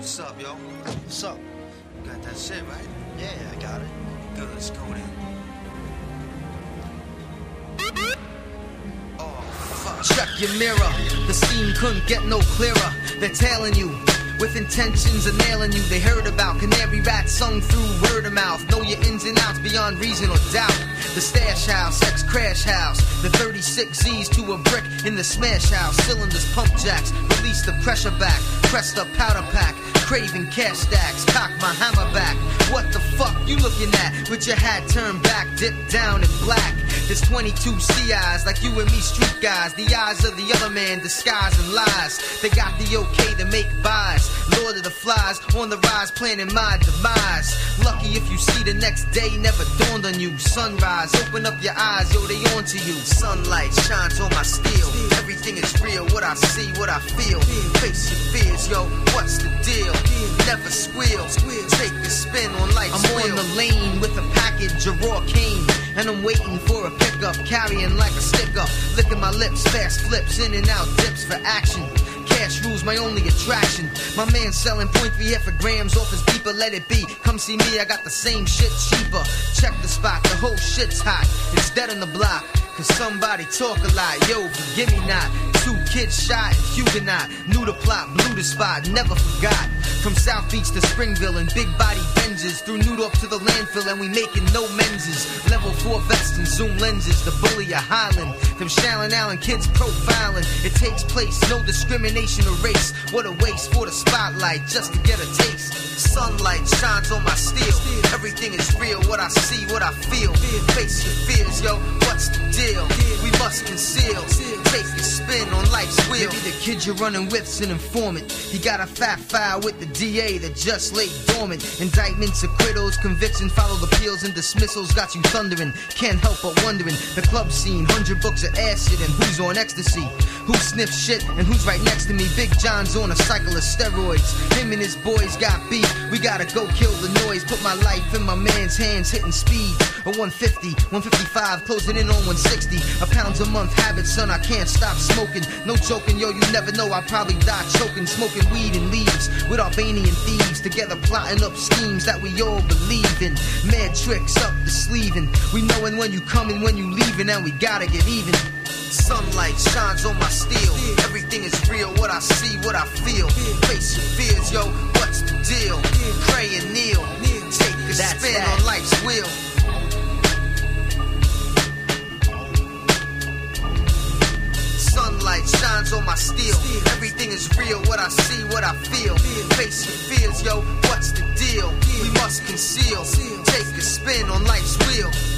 What's up, yo? What's up? You got that shit, right? Yeah, I got it. Good, let's go then. Oh, fuck. Check your mirror, the scene couldn't get no clearer. They're tailing you with intentions of nailing you. They heard about canary rats sung through word of mouth. Know your ins and outs beyond reason or doubt. The stash house, ex-crash house, the 36 Z's to a brick in the smash house. Cylinders, pump jacks, release the pressure back. Pressed up powder pack, craving cash stacks. Cock my hammer back. What the fuck you looking at? With your hat turned back, dipped down in black. There's 22 CIs like you and me street guys. The eyes of the other man disguising lies. They got the okay to make buys. Lord of the flies on the rise, planning my demise. Lucky if you see the next day never dawned on you. Sunrise, open up your eyes, yo, they on to you. Sunlight shines on my steel. Everything is real, what I see, what I feel. Face your fears, yo, what's the deal? Never squeal, take a spin on life's wheel. I'm on the lane with a package of raw cane, and I'm waiting for a pickup, carrying like a sticker. Licking my lips, fast flips, in and out dips for action. Cash rules my only attraction. My man selling .3 for grams off his beeper, let it be. Come see me, I got the same shit cheaper. Check the spot, the whole shit's hot. It's dead on the block, cause somebody talk a lot. Yo, forgive me not. 2 kids shot and Huguenot. Knew the plot, blew the spot, never forgot. From South Beach to Springville and big body Benzes. Through Newdorf to the landfill and we making no menses. Level 4 vests and zoom lenses. The bully of Highland. Them Shallon Allen kids profiling. It takes place, no discrimination or race. What a waste for the spotlight just to get a taste. Sunlight shines on my steel. Everything is real, what I see, what I feel. Face your fears, yo, what's the deal? We must conceal. Take a spin on life's wheel. Maybe the kid you're running with's an informant. He got a fat file with the DA that just lay dormant. Indictments, acquittals, convictions, followed appeals and dismissals. Got you thundering, can't help but wondering. The club scene, 100 books of acid and who's on ecstasy. Who sniffs shit and who's right next to me? Big John's on a cycle of steroids. Him and his boys got beef. We gotta go kill the noise. Put my life in my man's hands, hitting speed. A 150, 155, closing in on 160. A pounds a month habit, son, I can't stop smoking. No joking, yo, you never know, I'll probably die choking. Smoking weed and leaves with Albanian thieves. Together plotting up schemes that we all believe in. Mad tricks up the sleeving. We knowing when you coming, when you leaving, and we gotta get even. Sunlight shines on my steel. Everything is real, what I see, what I feel. Face your fears, yo, what's the deal? Pray and kneel, take a spin on life's wheel. Sunlight shines on my steel. Everything is real, what I see, what I feel. Face your fears, yo, what's the deal? We must conceal, take a spin on life's wheel.